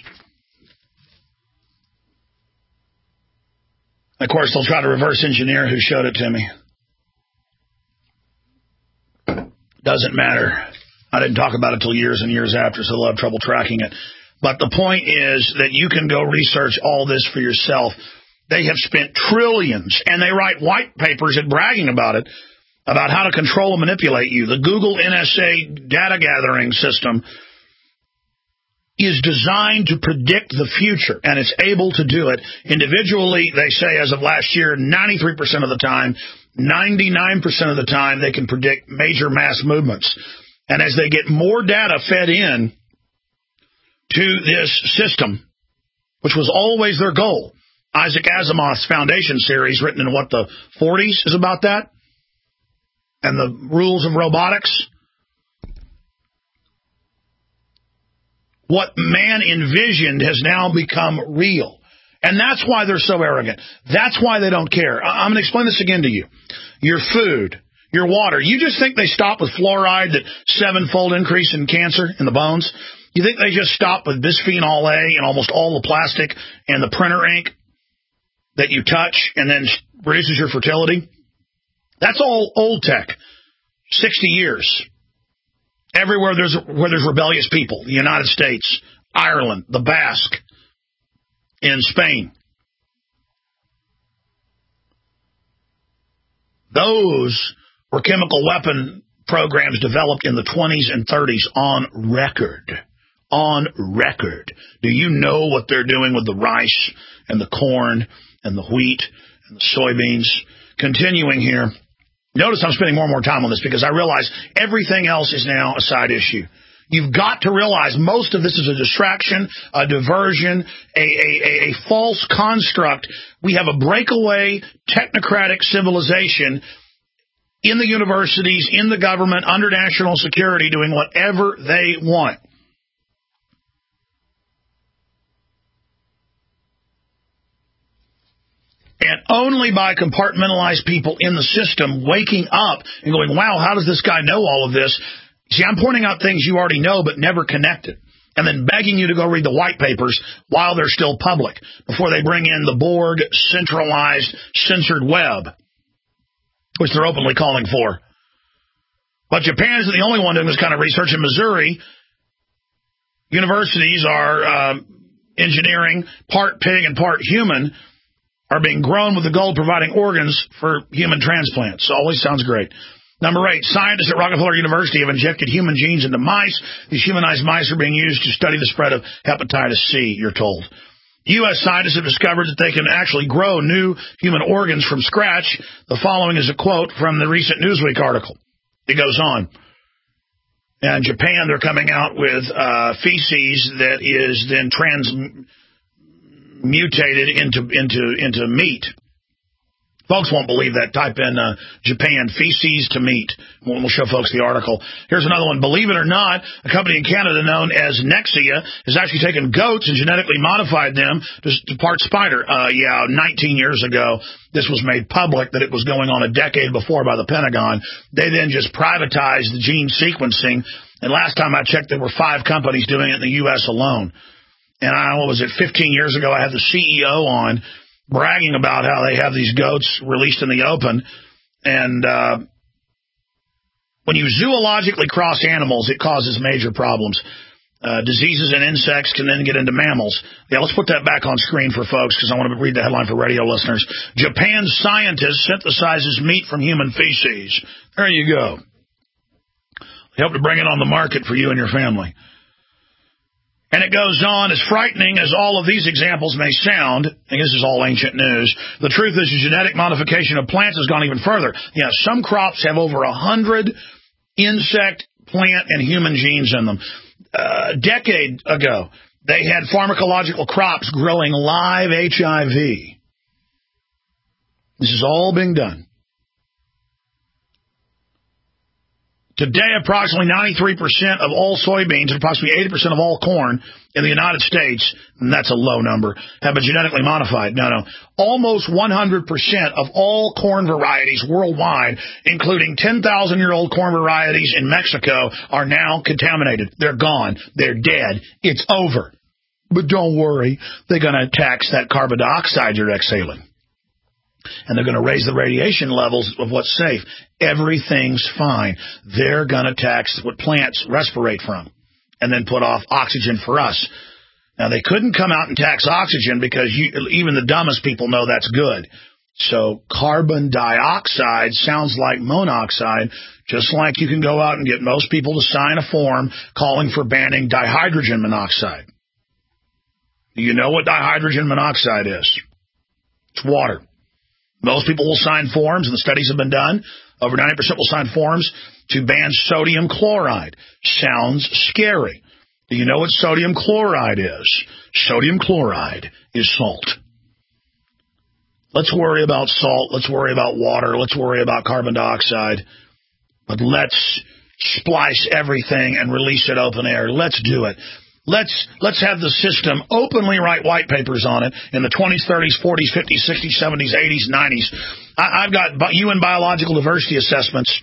Of course, they'll try to reverse engineer who showed it to me. Doesn't matter. I didn't talk about it till years and years after, so they'll have trouble tracking it. But the point is that you can go research all this for yourself. They have spent trillions, and they write white papers and bragging about it, about how to control and manipulate you. The Google N S A data gathering system is designed to predict the future, and it's able to do it. Individually, they say as of last year, ninety-three percent of the time, ninety-nine percent of the time, they can predict major mass movements. And as they get more data fed in to this system, which was always their goal, Isaac Asimov's Foundation series, written in, what, the forties, is about that? And the rules of robotics. What man envisioned has now become real. And that's why they're so arrogant. That's why they don't care. I'm going to explain this again to you. Your food, your water. You just think they stop with fluoride, that seven-fold increase in cancer in the bones? You think they just stop with bisphenol A and almost all the plastic and the printer ink that you touch and then reduces your fertility? That's all old tech. sixty years. Everywhere there's where there's rebellious people. The United States, Ireland, the Basque, in Spain. Those were chemical weapon programs developed in the twenties and thirties on record. On record. Do you know what they're doing with the rice and the corn and the wheat and the soybeans? Continuing here. Notice I'm spending more and more time on this because I realize everything else is now a side issue. You've got to realize most of this is a distraction, a diversion, a, a, a false construct. We have a breakaway technocratic civilization in the universities, in the government, under national security, doing whatever they want. And only by compartmentalized people in the system waking up and going, wow, how does this guy know all of this? See, I'm pointing out things you already know but never connected, and then begging you to go read the white papers while they're still public, before they bring in the Borg centralized censored web, which they're openly calling for. But Japan isn't the only one doing this kind of research. In Missouri, universities are uh, engineering, part pig and part human, are being grown with the goal of providing organs for human transplants. Always sounds great. Number eight, scientists at Rockefeller University have injected human genes into mice. These humanized mice are being used to study the spread of hepatitis C, you're told. U S scientists have discovered that they can actually grow new human organs from scratch. The following is a quote from the recent Newsweek article. It goes on. In Japan, they're coming out with uh, feces that is then transmutated into, into, into meat. Folks won't believe that. Type in uh, Japan, feces to meat. We'll, we'll show folks the article. Here's another one. Believe it or not, a company in Canada known as Nexia has actually taken goats and genetically modified them to, to part spider. Uh, yeah, nineteen years ago, this was made public that it was going on a decade before by the Pentagon. They then just privatized the gene sequencing. And last time I checked, there were five companies doing it in the U S alone. And I, what was it, fifteen years ago, I had the C E O on bragging about how they have these goats released in the open. And uh, when you zoologically cross animals, it causes major problems. Uh, diseases in insects can then get into mammals. Yeah, let's put that back on screen for folks because I want to read the headline for radio listeners. Japan's scientist synthesizes meat from human feces. There you go. They hope to bring it on the market for you and your family. And it goes on, as frightening as all of these examples may sound, and this is all ancient news, the truth is the genetic modification of plants has gone even further. Yeah, some crops have over a hundred insect, plant, and human genes in them. Uh, a decade ago, they had pharmacological crops growing live H I V. This is all being done. Today, approximately ninety-three percent of all soybeans and approximately eighty percent of all corn in the United States, and that's a low number, have been genetically modified. No, no. Almost one hundred percent of all corn varieties worldwide, including ten thousand year old corn varieties in Mexico, are now contaminated. They're gone. They're dead. It's over. But don't worry. They're going to tax that carbon dioxide you're exhaling. And they're going to raise the radiation levels of what's safe. Everything's fine. They're going to tax what plants respirate from and then put off oxygen for us. Now, they couldn't come out and tax oxygen because you, even the dumbest people know that's good. So carbon dioxide sounds like monoxide, just like you can go out and get most people to sign a form calling for banning dihydrogen monoxide. Do you know what dihydrogen monoxide is? It's water. Most people will sign forms, and the studies have been done. Over ninety percent will sign forms to ban sodium chloride. Sounds scary. Do you know what sodium chloride is? Sodium chloride is salt. Let's worry about salt. Let's worry about water. Let's worry about carbon dioxide. But let's splice everything and release it open air. Let's do it. Let's let's have the system openly write white papers on it in the twenties, thirties, forties, fifties, sixties, seventies, eighties, nineties. I, I've got U N biological diversity assessments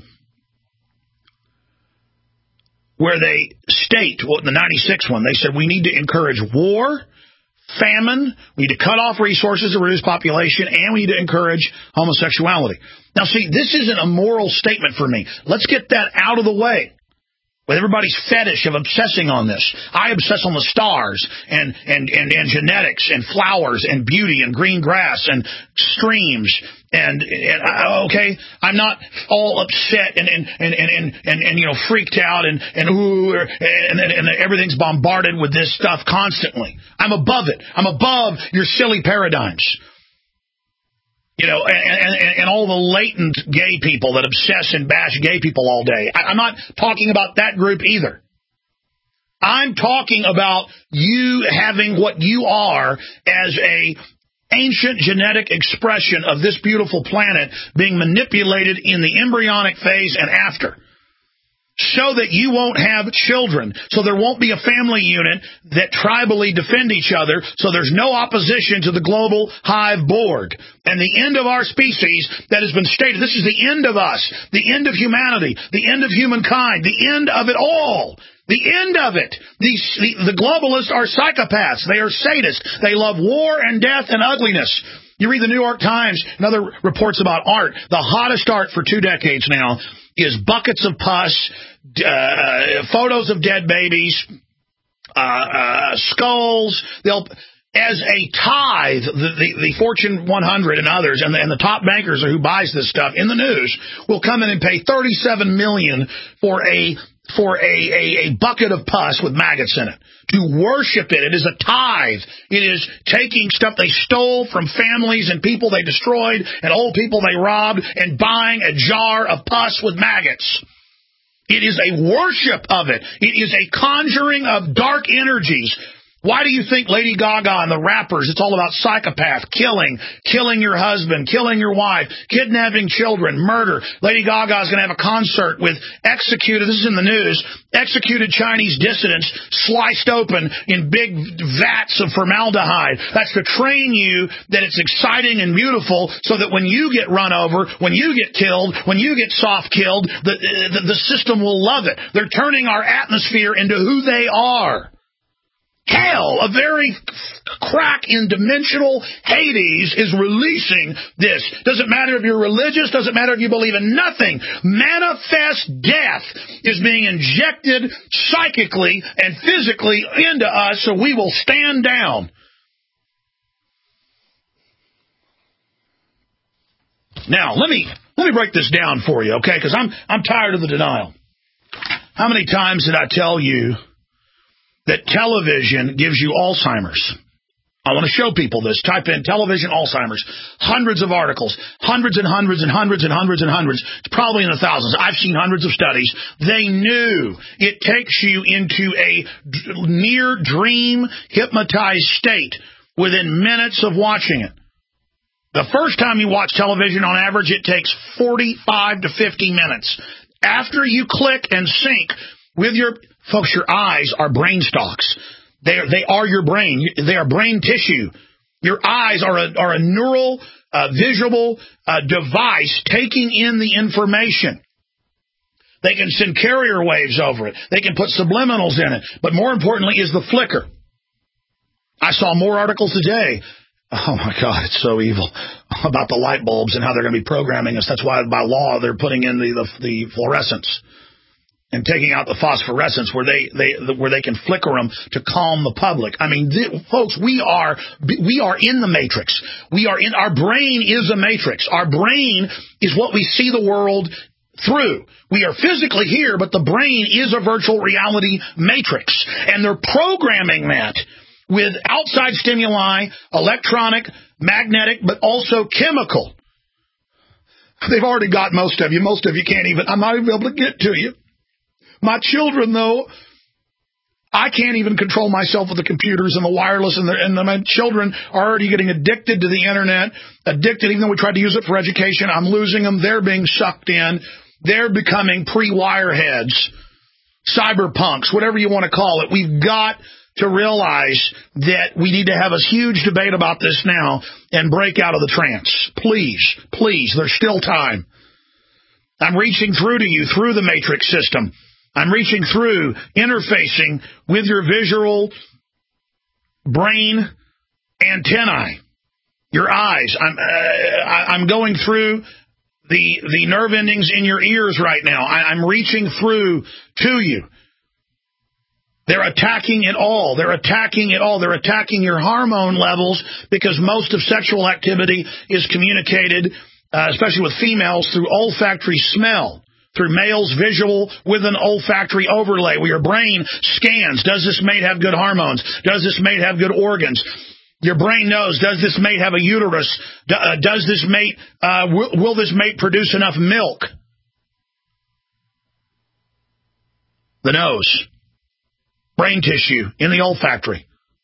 where they state, well, the ninety-six one, they said we need to encourage war, famine, we need to cut off resources to reduce population, and we need to encourage homosexuality. Now, see, this isn't a moral statement for me. Let's get that out of the way. With everybody's fetish of obsessing on this. I obsess on the stars and, and, and, and genetics and flowers and beauty and green grass and streams. And, and uh, okay, I'm not all upset and, and, and, and, and, and, and you know, freaked out and, and, ooh, and, and, and everything's bombarded with this stuff constantly. I'm above it. I'm above your silly paradigms. You know, and, and, and all the latent gay people that obsess and bash gay people all day. I, I'm not talking about that group either. I'm talking about you having what you are as a ancient genetic expression of this beautiful planet being manipulated in the embryonic phase and after. So that you won't have children, so there won't be a family unit that tribally defend each other, so there's no opposition to the global hive Borg. And the end of our species that has been stated, this is the end of us, the end of humanity, the end of humankind, the end of it all. The end of it. These, the, the globalists are psychopaths. They are sadists. They love war and death and ugliness. You read the New York Times and other reports about art. The hottest art for two decades now is buckets of pus, uh, photos of dead babies, uh, uh, skulls. They'll as a tithe, the, the, the Fortune one hundred and others, and the, and the top bankers who buys this stuff in the news will come in and pay thirty-seven million dollars for a for a, a, a bucket of pus with maggots in it. To worship it. It is a tithe. It is taking stuff they stole from families and people they destroyed and old people they robbed and buying a jar of pus with maggots. It is a worship of it. It is a conjuring of dark energies. Why do you think Lady Gaga and the rappers, it's all about psychopath, killing, killing your husband, killing your wife, kidnapping children, murder? Lady Gaga is going to have a concert with executed, this is in the news, executed Chinese dissidents sliced open in big vats of formaldehyde. That's to train you that it's exciting and beautiful so that when you get run over, when you get killed, when you get soft killed, the, the, the system will love it. They're turning our atmosphere into who they are. Hell, a very crack in dimensional Hades is releasing this. Doesn't matter if you're religious, doesn't matter if you believe in nothing. Manifest death is being injected psychically and physically into us so we will stand down. Now, let me let me break this down for you, okay? Because I'm I'm tired of the denial. How many times did I tell you that television gives you Alzheimer's? I want to show people this. Type in television Alzheimer's. Hundreds of articles. Hundreds and hundreds and hundreds and hundreds and hundreds. It's probably in the thousands. I've seen hundreds of studies. They knew it takes you into a near dream hypnotized state within minutes of watching it. The first time you watch television, on average, it takes forty-five to fifty minutes. After you click and sync with your... Folks, your eyes are brain stalks. They are, they are your brain. They are brain tissue. Your eyes are a, are a neural, uh, visual uh, device taking in the information. They can send carrier waves over it. They can put subliminals in it. But more importantly is the flicker. I saw more articles today. Oh, my God, it's so evil, about the light bulbs and how they're going to be programming us. That's why, by law, they're putting in the, the, the fluorescence and taking out the phosphorescence where they, they where they can flicker them to calm the public. I mean, th- folks, we are we are in the matrix. We are in our brain is a matrix. Our brain is what we see the world through. We are physically here, but the brain is a virtual reality matrix, and they're programming that with outside stimuli, electronic, magnetic, but also chemical. They've already got most of you. Most of you can't even. I'm not even able to get to you. My children, though, I can't even control myself with the computers and the wireless, and, the, and the, my children are already getting addicted to the internet, addicted, even though we tried to use it for education. I'm losing them. They're being sucked in. They're becoming pre-wireheads, cyberpunks, whatever you want to call it. We've got to realize that we need to have a huge debate about this now and break out of the trance. Please, please, there's still time. I'm reaching through to you through the matrix system. I'm reaching through, interfacing with your visual brain antennae, your eyes. I'm uh, I'm going through the the nerve endings in your ears right now. I, I'm reaching through to you. They're attacking it all. They're attacking it all. They're attacking your hormone levels because most of sexual activity is communicated, uh, especially with females, through olfactory smell. Through males, visual with an olfactory overlay where your brain scans. Does this mate have good hormones? Does this mate have good organs? Your brain knows, does this mate have a uterus? Does this mate, uh, will, will this mate produce enough milk? The nose. Brain tissue in the olfactory.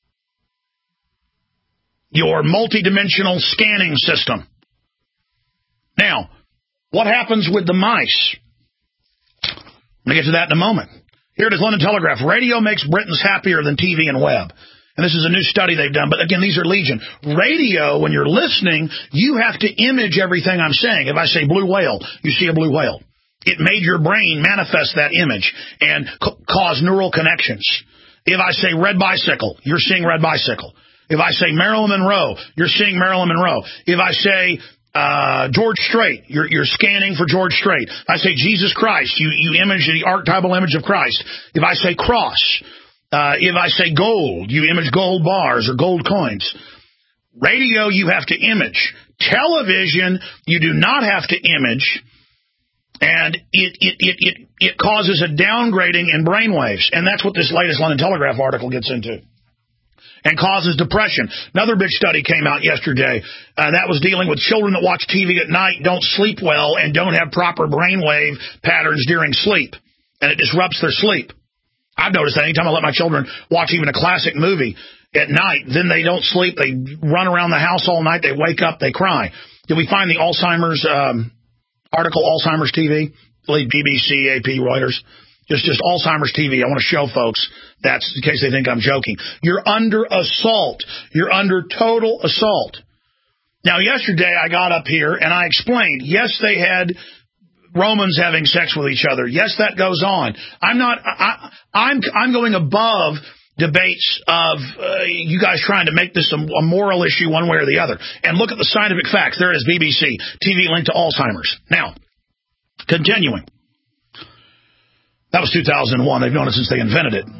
Your multidimensional scanning system. Now, what happens with the mice? I'm going to get to that in a moment. Here it is, London Telegraph. Radio makes Britons happier than T V and web. And this is a new study they've done. But again, these are legion. Radio, when you're listening, you have to image everything I'm saying. If I say blue whale, you see a blue whale. It made your brain manifest that image and c- cause neural connections. If I say red bicycle, you're seeing red bicycle. If I say Marilyn Monroe, you're seeing Marilyn Monroe. If I say Uh, George Strait, you're, you're scanning for George Strait. If I say Jesus Christ, you, you image the archetypal image of Christ. If I say cross, Uh, if I say gold, you image gold bars or gold coins. Radio, you have to image. Television, you do not have to image. And it, it, it, it, it causes a downgrading in brainwaves. And that's what this latest London Telegraph article gets into. And causes depression. Another big study came out yesterday. Uh, that was dealing with children that watch T V at night, don't sleep well, and don't have proper brainwave patterns during sleep. And it disrupts their sleep. I've noticed that anytime I let my children watch even a classic movie at night, then they don't sleep. They run around the house all night. They wake up. They cry. Did we find the Alzheimer's um, article, Alzheimer's T V? B B C, A P, Reuters. Just just Alzheimer's T V. I want to show folks that's in case they think I'm joking. You're under assault. You're under total assault. Now, yesterday I got up here and I explained, yes, they had Romans having sex with each other. Yes, that goes on. I'm not, I, I'm, I'm going above debates of uh, you guys trying to make this a, a moral issue one way or the other. And look at the scientific facts. There it is, B B C, T V linked to Alzheimer's. Now, continuing. That was two thousand one. They've known it since they invented it.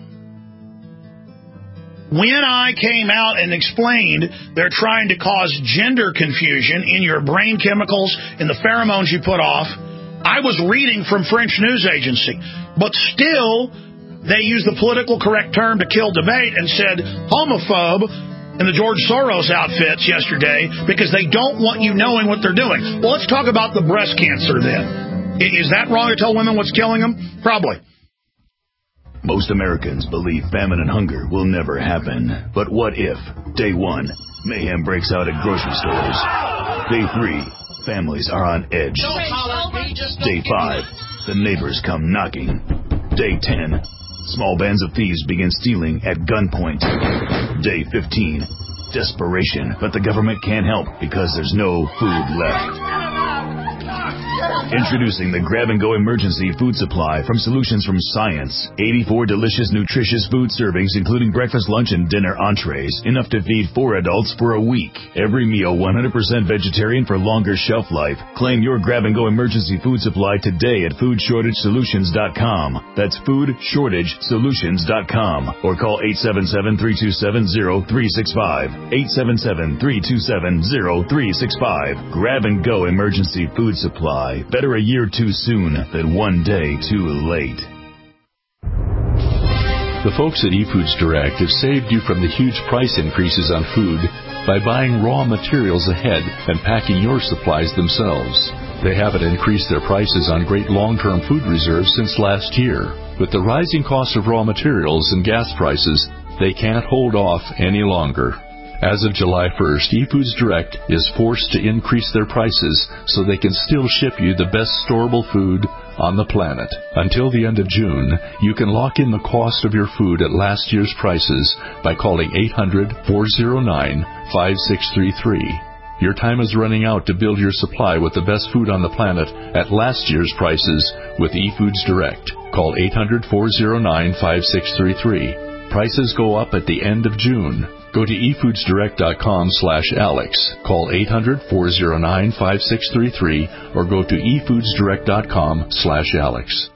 When I came out and explained they're trying to cause gender confusion in your brain chemicals, in the pheromones you put off, I was reading from French news agency. But still, they used the political correct term to kill debate and said homophobe in the George Soros outfits yesterday because they don't want you knowing what they're doing. Well, let's talk about the breast cancer then. Is that wrong to tell women what's killing them? Probably. Most Americans believe famine and hunger will never happen. But what if, day one, mayhem breaks out at grocery stores? Day three, families are on edge. Day five, the neighbors come knocking. Day ten, small bands of thieves begin stealing at gunpoint. Day fifteen, desperation, but the government can't help because there's no food left. Introducing the Grab-and-Go Emergency Food Supply from Solutions from Science. eighty-four delicious, nutritious food servings, including breakfast, lunch, and dinner entrees. Enough to feed four adults for a week. Every meal one hundred percent vegetarian for longer shelf life. Claim your Grab-and-Go Emergency Food Supply today at food shortage solutions dot com. That's food shortage solutions dot com. Or call eight seven seven, three two seven, zero three six five. eight seven seven, three two seven, zero three six five. Grab-and-Go Emergency Food Supply. Better a year too soon than one day too late. The folks at eFoods Direct have saved you from the huge price increases on food by buying raw materials ahead and packing your supplies themselves. They haven't increased their prices on great long-term food reserves since last year. With the rising cost of raw materials and gas prices, they can't hold off any longer. As of July first, eFoods Direct is forced to increase their prices so they can still ship you the best storable food on the planet. Until the end of June, you can lock in the cost of your food at last year's prices by calling eight hundred, four oh nine, five six three three. Your time is running out to build your supply with the best food on the planet at last year's prices with eFoods Direct. Call eight hundred, four oh nine, five six three three. Prices go up at the end of June. Go to e foods direct dot com slash Alex. Call eight hundred, four oh nine, five six three three or go to e foods direct dot com slash Alex.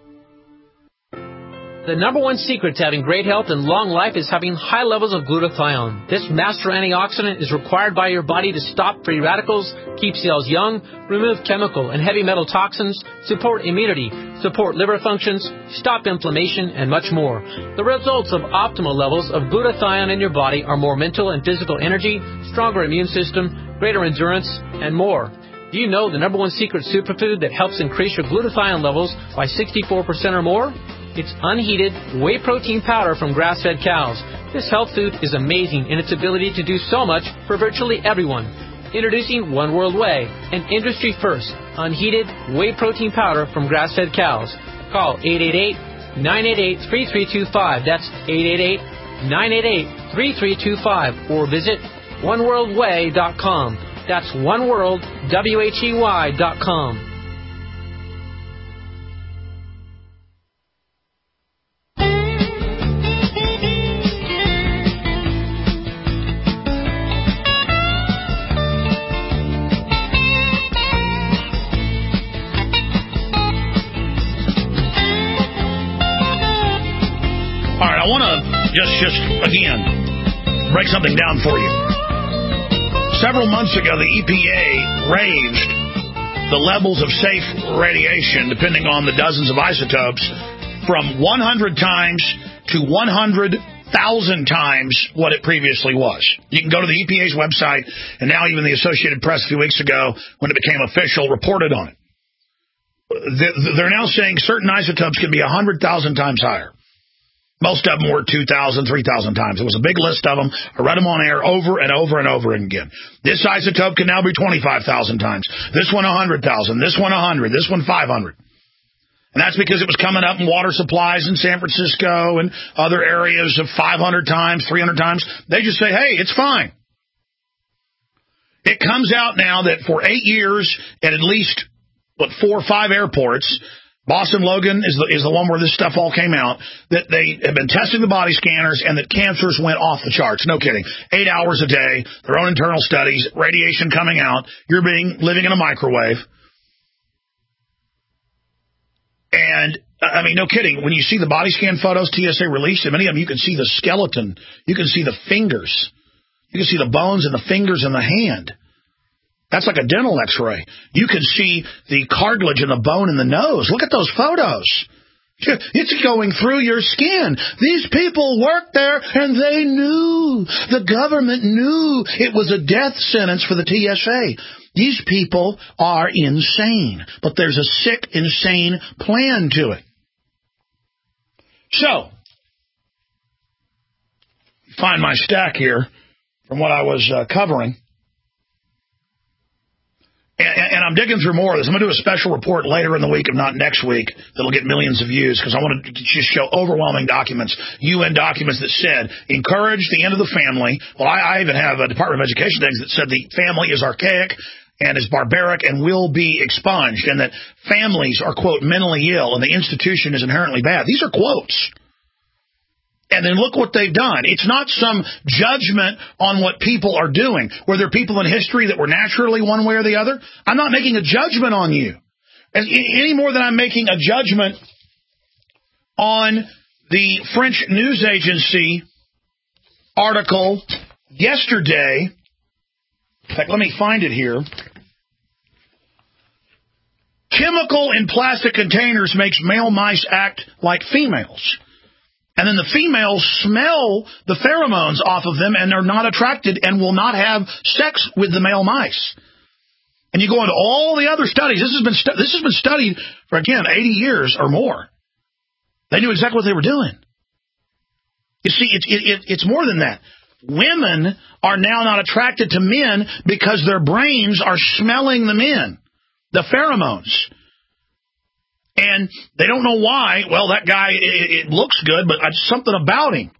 The number one secret to having great health and long life is having high levels of glutathione. This master antioxidant is required by your body to stop free radicals, keep cells young, remove chemical and heavy metal toxins, support immunity, support liver functions, stop inflammation, and much more. The results of optimal levels of glutathione in your body are more mental and physical energy, stronger immune system, greater endurance, and more. Do you know the number one secret superfood that helps increase your glutathione levels by sixty-four percent or more? It's unheated whey protein powder from grass-fed cows. This health food is amazing in its ability to do so much for virtually everyone. Introducing One World Whey, an industry-first, unheated whey protein powder from grass-fed cows. Call eight eight eight, nine eight eight, three three two five. That's eight eight eight, nine eight eight, three three two five. Or visit one world whey dot com. That's oneworld, W H E Y dot com. I want to just, just again, break something down for you. Several months ago, the E P A raised the levels of safe radiation, depending on the dozens of isotopes, from one hundred times to one hundred thousand times what it previously was. You can go to the E P A's website, and now even the Associated Press a few weeks ago, when it became official, reported on it. They're now saying certain isotopes can be one hundred thousand times higher. Most of them were two thousand, three thousand times. It was a big list of them. I read them on air over and over and over again. This isotope can now be twenty-five thousand times. This one one hundred thousand. This one one hundred. This one five hundred. And that's because it was coming up in water supplies in San Francisco and other areas of five hundred times, three hundred times. They just say, hey, it's fine. It comes out now that for eight years at at least, what, four or five airports, Boston Logan is the, is the one where this stuff all came out, that they have been testing the body scanners and that cancers went off the charts. No kidding. Eight hours a day, their own internal studies, radiation coming out. You're being living in a microwave. And, I mean, no kidding. When you see the body scan photos T S A released, and many of them, you can see the skeleton. You can see the fingers. You can see the bones and the fingers and the hand. That's like a dental x-ray. You can see the cartilage and the bone in the nose. Look at those photos. It's going through your skin. These people worked there, and they knew. The government knew it was a death sentence for the T S A. These people are insane, but there's a sick, insane plan to it. So, find my stack here from what I was uh, covering. And, and I'm digging through more of this. I'm going to do a special report later in the week, if not next week, that'll get millions of views, because I want to just show overwhelming documents, U N documents that said, encourage the end of the family. Well, I, I even have a Department of Education things that said the family is archaic and is barbaric and will be expunged, and that families are, quote, mentally ill, and the institution is inherently bad. These are quotes. And then look what they've done. It's not some judgment on what people are doing. Were there people in history that were naturally one way or the other? I'm not making a judgment on you, any more than I'm making a judgment on the French news agency article yesterday. In fact, let me find it here. Chemical in plastic containers makes male mice act like females. And then the females smell the pheromones off of them and are not attracted and will not have sex with the male mice. And you go into all the other studies. This has been stu- this has been studied for, again, eighty years or more. They knew exactly what they were doing. You see, it's it, it, it's more than that. Women are now not attracted to men because their brains are smelling the men, the pheromones. And they don't know why. Well, that guy, it, it looks good, but something about him.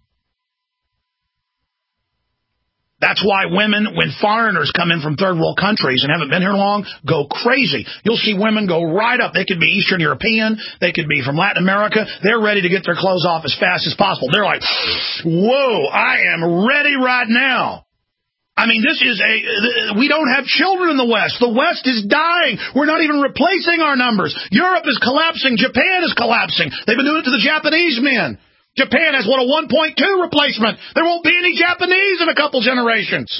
That's why women, when foreigners come in from third world countries and haven't been here long, go crazy. You'll see women go right up. They could be Eastern European. They could be from Latin America. They're ready to get their clothes off as fast as possible. They're like, whoa, I am ready right now. I mean, this is a, we don't have children in the West. The West is dying. We're not even replacing our numbers. Europe is collapsing. Japan is collapsing. They've been doing it to the Japanese men. Japan has, what, a one point two replacement. There won't be any Japanese in a couple generations.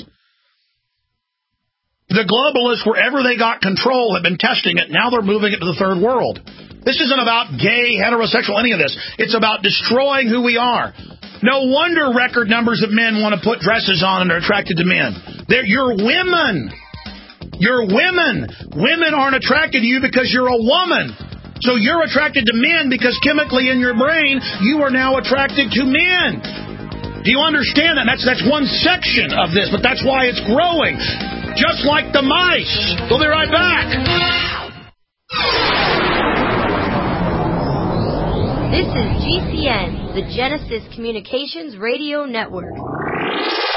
The globalists, wherever they got control, have been testing it. Now they're moving it to the third world. This isn't about gay, heterosexual, any of this. It's about destroying who we are. No wonder record numbers of men want to put dresses on and are attracted to men. They're, you're women. You're women. Women aren't attracted to you because you're a woman. So you're attracted to men because chemically in your brain, you are now attracted to men. Do you understand that? That's, that's one section of this, but that's why it's growing. Just like the mice. We'll be right back. This is G C N, the Genesis Communications Radio Network.